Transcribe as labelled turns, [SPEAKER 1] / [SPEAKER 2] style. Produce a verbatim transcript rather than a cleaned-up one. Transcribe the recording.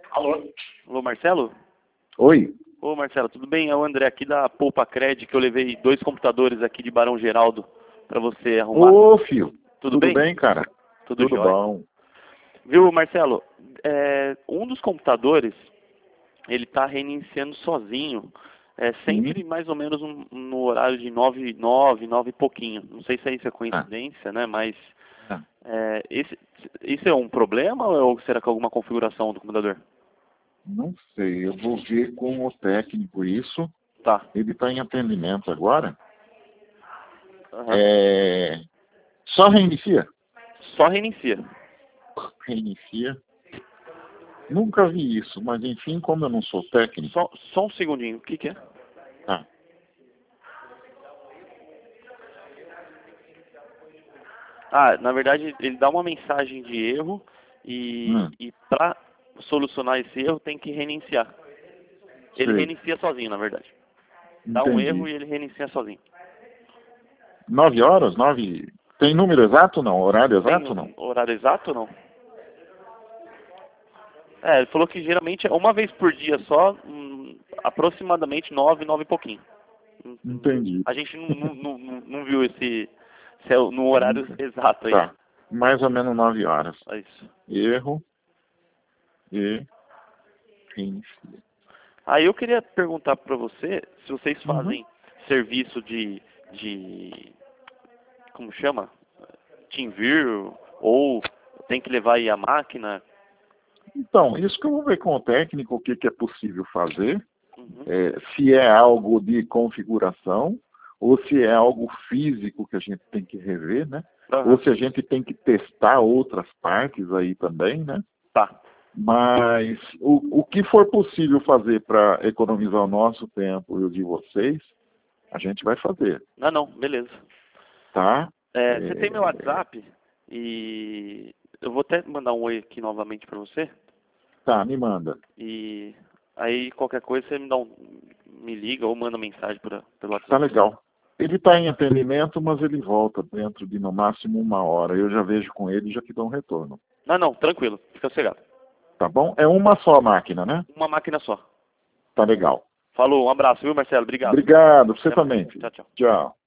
[SPEAKER 1] Alô?
[SPEAKER 2] Alô, Marcelo?
[SPEAKER 1] Oi.
[SPEAKER 2] Ô, Marcelo, tudo bem? É o André aqui da Poupa Cred, que eu levei dois computadores aqui de Barão Geraldo para você arrumar.
[SPEAKER 1] Ô, filho.
[SPEAKER 2] Tudo,
[SPEAKER 1] Tudo
[SPEAKER 2] bem?
[SPEAKER 1] bem, cara?
[SPEAKER 2] Tudo,
[SPEAKER 1] Tudo
[SPEAKER 2] jóia.
[SPEAKER 1] bom.
[SPEAKER 2] Viu, Marcelo? É, um dos computadores, ele tá reiniciando sozinho, é, sempre
[SPEAKER 1] Sim.
[SPEAKER 2] mais ou menos um- no horário de nove, nove, nove e pouquinho. Não sei se isso é
[SPEAKER 1] Ah,
[SPEAKER 2] coincidência, né? Mas
[SPEAKER 1] ah.
[SPEAKER 2] é, esse, isso é um problema ou será que é alguma configuração do computador?
[SPEAKER 1] Não sei, eu vou ver com o técnico isso.
[SPEAKER 2] Tá.
[SPEAKER 1] Ele está em atendimento agora.
[SPEAKER 2] Aham.
[SPEAKER 1] É... Só reinicia?
[SPEAKER 2] Só reinicia.
[SPEAKER 1] Reinicia. Nunca vi isso, mas enfim, como eu não sou técnico,
[SPEAKER 2] Só, só um segundinho. O que, que é?
[SPEAKER 1] tá.
[SPEAKER 2] Ah, na verdade, ele dá uma mensagem de erro e,
[SPEAKER 1] Hum,
[SPEAKER 2] e para solucionar esse erro tem que reiniciar. Ele
[SPEAKER 1] sei,
[SPEAKER 2] reinicia sozinho, na verdade. Dá um erro
[SPEAKER 1] entendi.
[SPEAKER 2] e ele reinicia sozinho.
[SPEAKER 1] Nove horas? Nove. Tem número exato não? Horário
[SPEAKER 2] Tem
[SPEAKER 1] exato não?
[SPEAKER 2] um horário exato ou não? É, ele falou que geralmente é uma vez por dia só, hum, aproximadamente nove, nove e pouquinho. Hum, hum,
[SPEAKER 1] Entendi.
[SPEAKER 2] A gente não, não, não, não- não viu esse, se é no horário
[SPEAKER 1] Nunca.
[SPEAKER 2] exato aí.
[SPEAKER 1] Tá. Mais ou menos nove horas.
[SPEAKER 2] É isso.
[SPEAKER 1] Erro e reinicia.
[SPEAKER 2] Aí eu queria perguntar para você se vocês
[SPEAKER 1] Uhum.
[SPEAKER 2] fazem serviço de, de como chama? TeamViewer, ou tem que levar aí a máquina.
[SPEAKER 1] Então, isso que eu vou ver com o técnico, o que, que é possível fazer,
[SPEAKER 2] Uhum.
[SPEAKER 1] é, se é algo de configuração, ou se é algo físico que a gente tem que rever, né? Ou
[SPEAKER 2] Aham.
[SPEAKER 1] se a gente tem que testar outras partes aí também, né?
[SPEAKER 2] Tá.
[SPEAKER 1] Mas o, o que for possível fazer para economizar o nosso tempo e o de vocês, a gente vai fazer,
[SPEAKER 2] Ah, não, beleza.
[SPEAKER 1] tá?
[SPEAKER 2] É, você tem meu
[SPEAKER 1] É,
[SPEAKER 2] WhatsApp e eu vou até mandar um oi aqui novamente para você.
[SPEAKER 1] tá, me manda.
[SPEAKER 2] E aí qualquer coisa você me dá um, me liga ou manda mensagem pra, pelo
[SPEAKER 1] Tá
[SPEAKER 2] WhatsApp.
[SPEAKER 1] legal. Ele está em atendimento, mas ele volta dentro de no máximo uma hora. Eu já vejo com ele e já te dou um retorno.
[SPEAKER 2] Não, não, tranquilo, fica sossegado.
[SPEAKER 1] Tá bom? É uma só máquina, né?
[SPEAKER 2] Uma máquina só.
[SPEAKER 1] Tá legal.
[SPEAKER 2] Falou, um abraço, viu, Marcelo? Obrigado.
[SPEAKER 1] Obrigado. Você
[SPEAKER 2] Até mais.
[SPEAKER 1] também,
[SPEAKER 2] Tchau,
[SPEAKER 1] filho.
[SPEAKER 2] tchau.
[SPEAKER 1] Tchau.